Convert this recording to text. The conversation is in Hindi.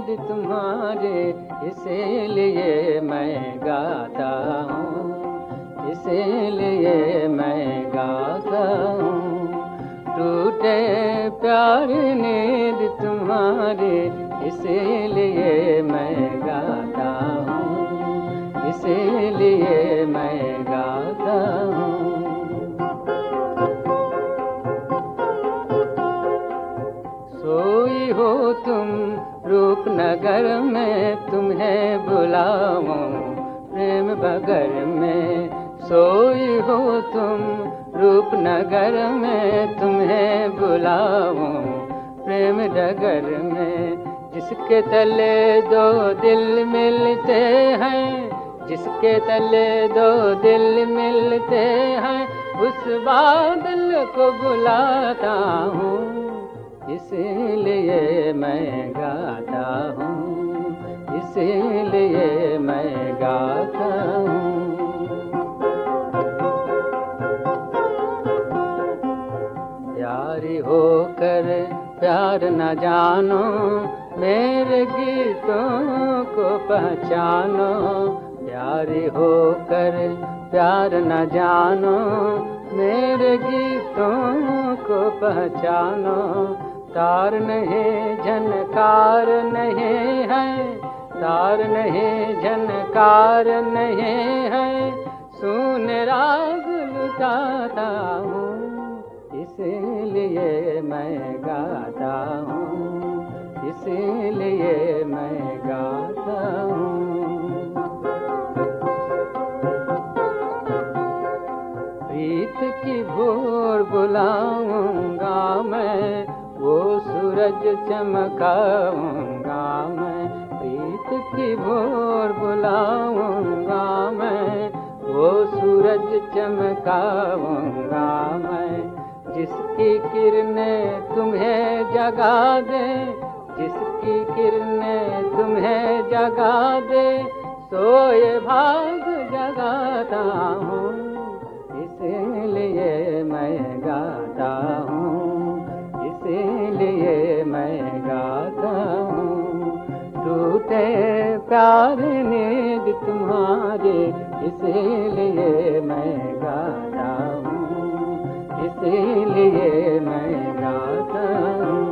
नींद तुम्हारे, इसीलिए मैं गाता हूँ, इसीलिए मैं गाता हूँ। टूटे प्यार नींद तुम्हारे, इसीलिए मैं गाता हूँ, इसीलिए मैं गाता हूँ। सोई हो तुम रूपनगर में, तुम्हें बुलाऊं प्रेम बगर में। सोई हो तुम रूपनगर में, तुम्हें बुलाऊं प्रेम डगर में। जिसके तले दो दिल मिलते हैं, जिसके तले दो दिल मिलते हैं, उस बादल को बुलाता हूँ, इसीलिए मैं गाता हूँ, इसीलिए मैं गाता हूँ। प्यारी होकर प्यार न जानो, मेरे गीतों को पहचानो। प्यारी होकर प्यार न जानो, मेरे गीतों को पहचानो। तार नहीं झनकार नहीं है, तार नहीं झनकार नहीं है, सुन राग लुटाता हूँ, इसीलिए मैं गाता हूँ, इसीलिए मैं गाता हूँ। प्रीत की भोर बुलाऊंगा मैं, वो सूरज चमकाऊंगा मैं। प्रीत की भोर बुलाऊंगा मैं, वो सूरज चमकाऊंगा मैं। जिसकी किरणें तुम्हें जगा दे, जिसकी किरणें तुम्हें जगा दे, सोए भाग जगाता हूँ, इसीलिए मैं गाता हूँ, इसीलिए मैं गाता हूँ। टूटे प्यार नींद तुम्हारे, इसीलिए मैं गाता हूँ, इसीलिए मैं गाता हूँ।